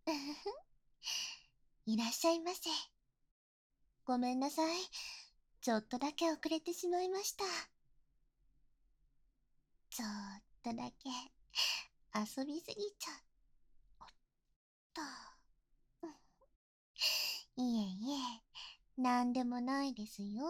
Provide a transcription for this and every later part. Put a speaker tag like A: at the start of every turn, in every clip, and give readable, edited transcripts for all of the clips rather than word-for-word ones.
A: いらっしゃいませ。ごめんなさい。ちょっとだけ遅れてしまいました。ちょっとだけ遊びすぎちゃった。いえいえ、なんでもないですよ。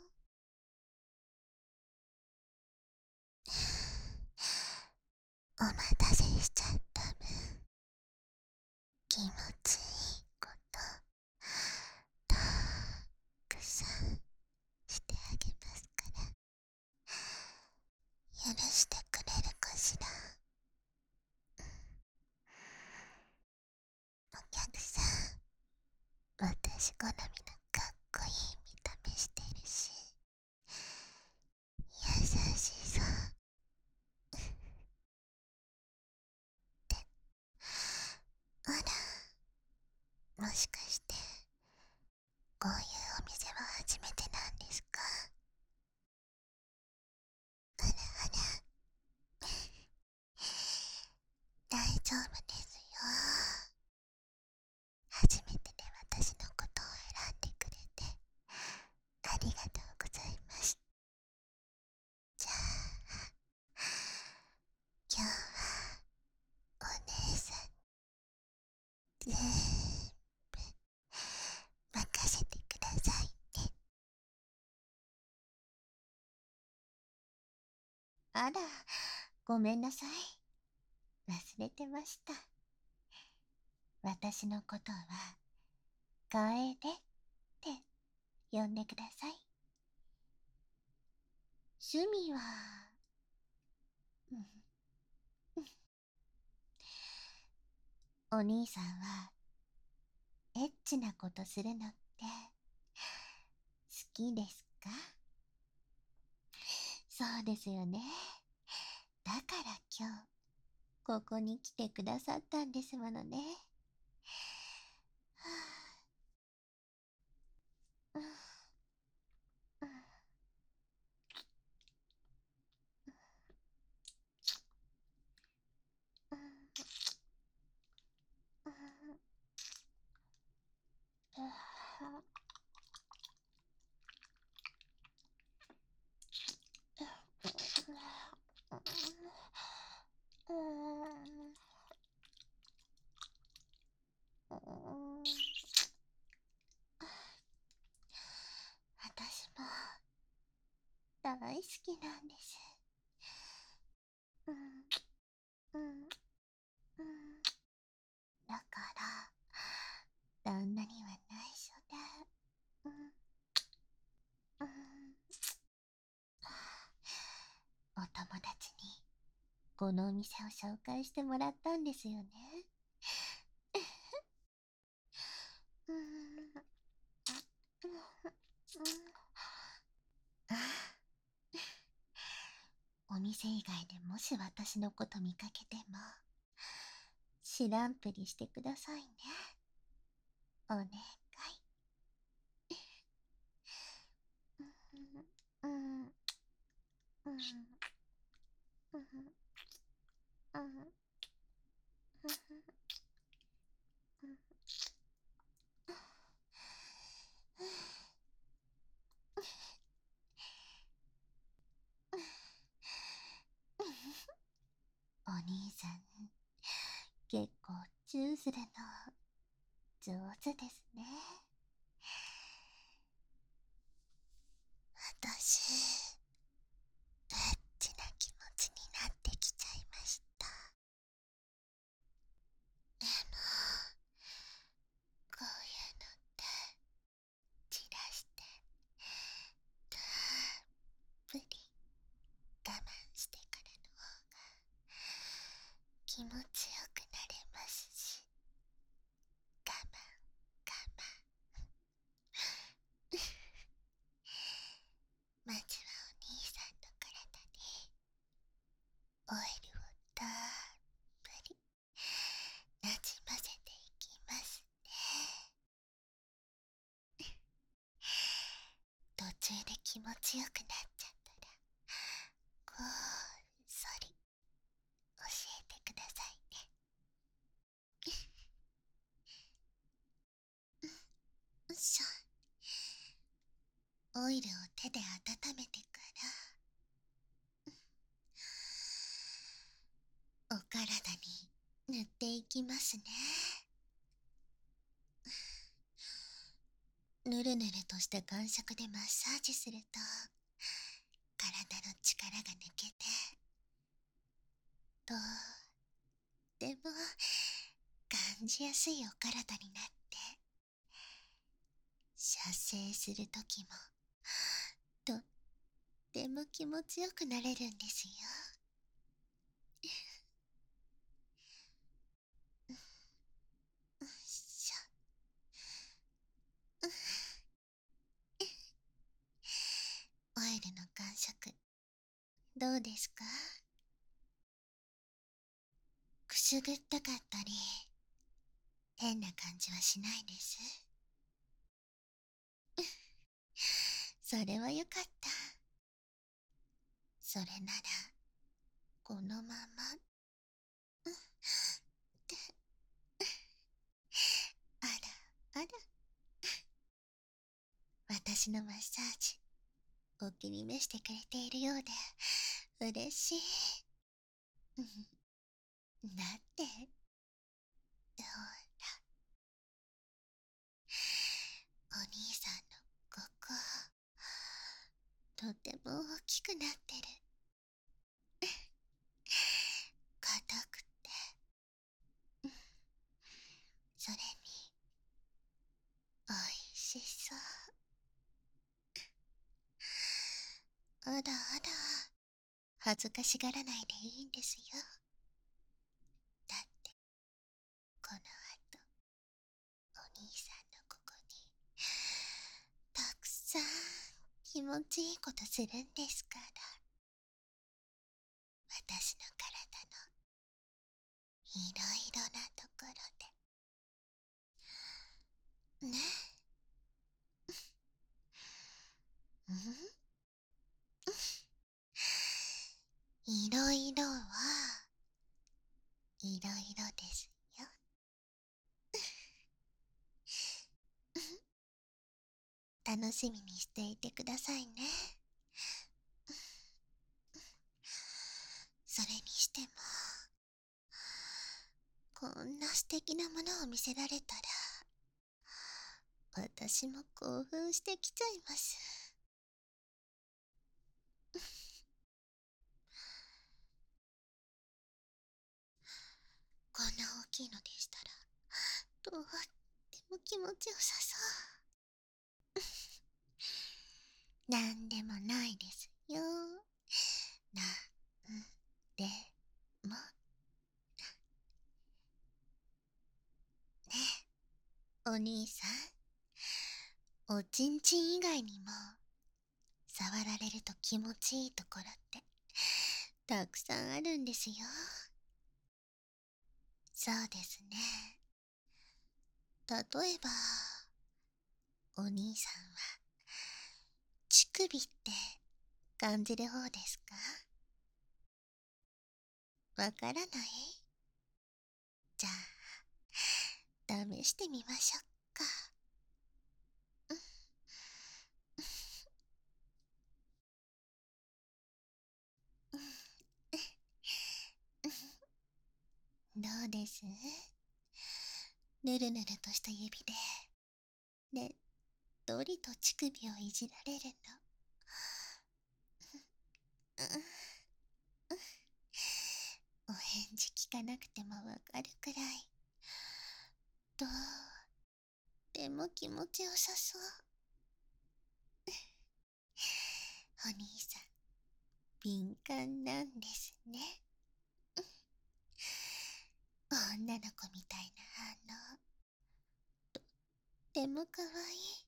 A: お待たせしちゃった分、気持ちいいことたくさんしてあげますから、許してくれるかしら。お客さん、私好みのかっこいい見た目してるし、優しそうって。あら、もしかしてこういうお店は初めてなんですか？あらあら、大丈夫ですよ。初めてで私のことを選んでくれてありがとうございます。じゃあ、今日はお姉さん全部任せてくださいね。あら、ごめんなさい。忘れてました。私のことは、楓って呼んでください。趣味は、うん、お兄さんは、エッチなことするのって好きですか？そうですよね。だから今日、ここに来てくださったんですものね。はあ、うんうんうんうん私も大好きなんです。うんうんうん。だから旦那には内緒で、うんうん、お友達にこのお店を紹介してもらったんですよね。うんうんあお店以外でもし私のこと見かけても知らんぷりしてくださいね。お願い。うんうんうんうんうんお兄さん、結構チューするの上手ですね。私、エッチな気持ちになってきちゃいました。でも、こういうのって散らしてたっぷり我慢してからの方が気持ちよくなれますし、我慢我慢。まずはお兄さんの体にオイルをたっぷりなじませていきますね。途中で気持ちよくなっちゃったらこっそり教えてくださいね。 オイルを手で温めてからお体に塗っていきますね。ぬるぬるとした感触でマッサージすると体の力が抜けてとっても感じやすいお体になって射精するときもとっても気持ちよくなれるんですよ。よいしょ。オイルの感触どうですか？くすぐったかったり変な感じはしないです？それはよかった。それならこのままあらあら、私のマッサージお気に召してくれているようで嬉しい。だってほら、お兄さんのここ、とても大きくなってる。硬くて、それに、おいしそう。あらあら、恥ずかしがらないでいいんですよ。だって、この後、お兄さんのここに、たくさん気持ちいいことするんですから。私の体のいろいろなところで。ね。うん、いろいろはいろいろですよ。楽しみにしていてくださいね。それにしても、こんな素敵なものを見せられたら、私も興奮してきちゃいます。こんな大きいのでしたら、とっても気持ちよさそう。なんでもないですよ。なんでも。ねえ、お兄さん、おちんちん以外にも触られると気持ちいいところってたくさんあるんですよ。そうですね。例えばお兄さんは乳首って感じる方ですか？わからない？じゃあ試してみましょうか。どうです？ぬるぬるとした指でねっとりと乳首をいじられるの。お返事聞かなくてもわかるくらいとっても気持ちよさそう。お兄さん敏感なんですね。女の子みたいな反応とってもかわいい。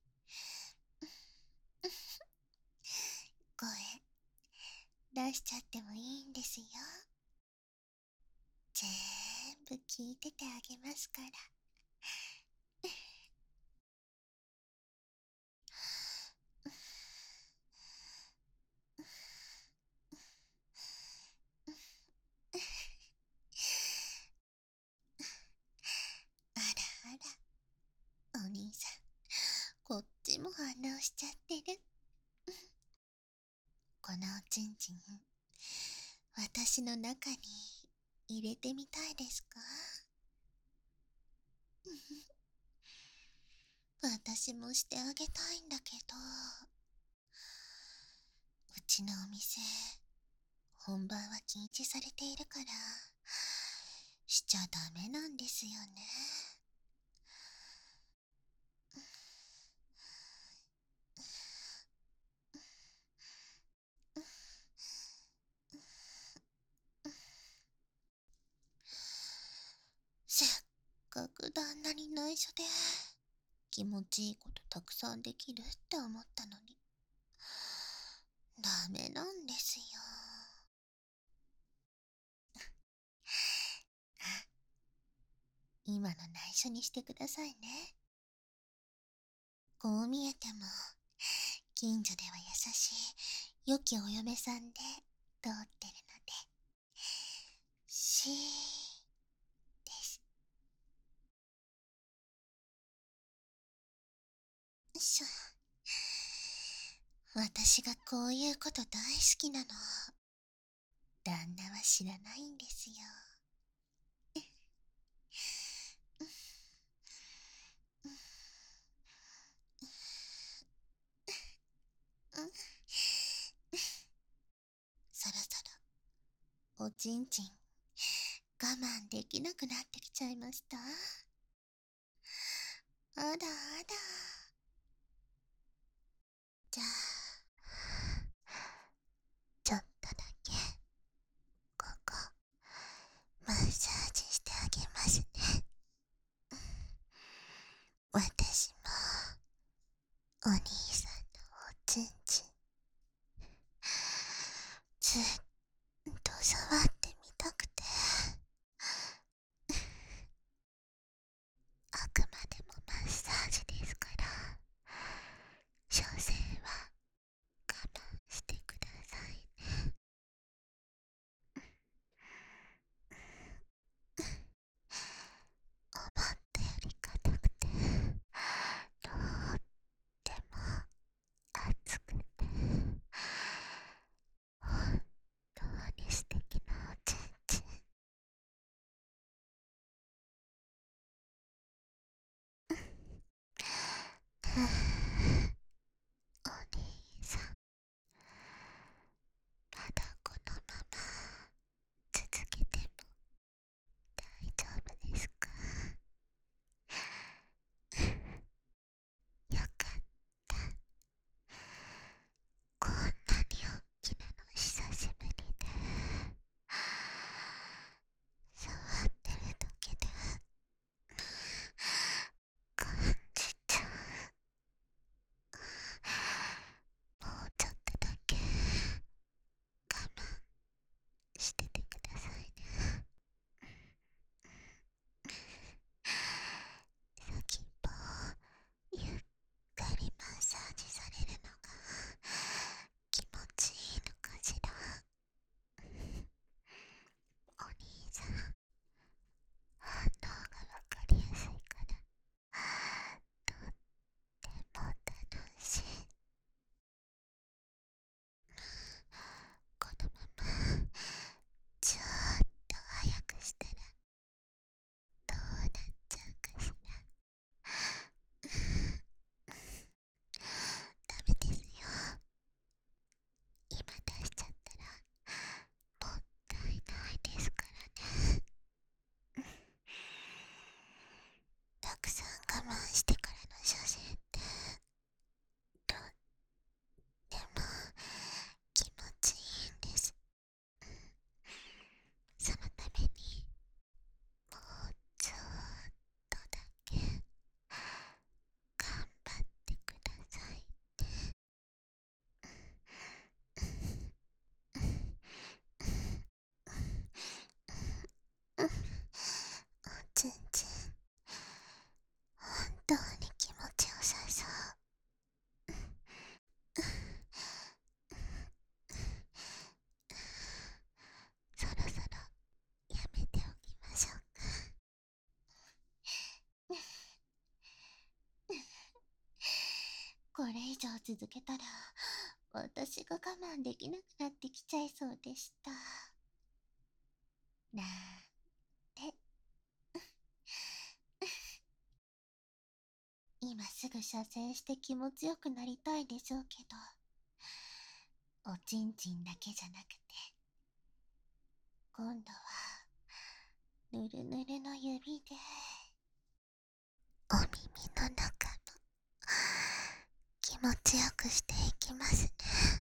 A: 声出しちゃってもいいんですよ。全部聞いててあげますから。あらあら、お兄さんこっちも反応しちゃってる。 ちんちん、私の中に入れてみたいですか？私もしてあげたいんだけど、うちのお店、本番は禁止されているから、しちゃダメなんですよね。せっかく旦那に内緒で気持ちいいことたくさんできるって思ったのに、ダメなんですよ。あ、今の内緒にしてくださいね。こう見えても、近所では優しい良きお嫁さんで通ってるので、しーです。しょ。私がこういうこと大好きなの、旦那は知らないんですよ。そろそろおちんちん我慢できなくなってきちゃいました？あらあら。じゃあ、ちょっとだけここマッサージしてあげますね。私もお兄さんのおちんちんずっと触ってみたくて、あくまでもマッサージですから、所詮は我慢してくださいね。思ったより硬くて、とっても熱くて、本当に素敵なおちんちん。お兄さん、まだこのまま続けても大丈夫ですか？よかった。こんなに大きなの久しぶりで、触ってるだけで感じちゃう。もうちょっとだけ我慢しててくださいね。先っぽをゆっくりマッサージされるのが気持ちいいのかしら。お兄さん、反応がわかりやすいからとっても楽しい。このままちょっと早くしたらどうなっちゃうかしら。ダメですよ。今出しちゃったらもったいないですからね。たくさん我慢してからの所詮ってとっても気持ちいいんです。そのためにもうちょっとだけ頑張ってくださいね。おちんちん本当に気持ちよさそう。そろそろやめておきましょうか。これ以上続けたら私が我慢できなくなってきちゃいそうでした。なんて。今すぐ射精して気持ちよくなりたいでしょうけど、おちんちんだけじゃなくて、今度はぬるぬるの指でお耳の中も気持ちよくしていきますね。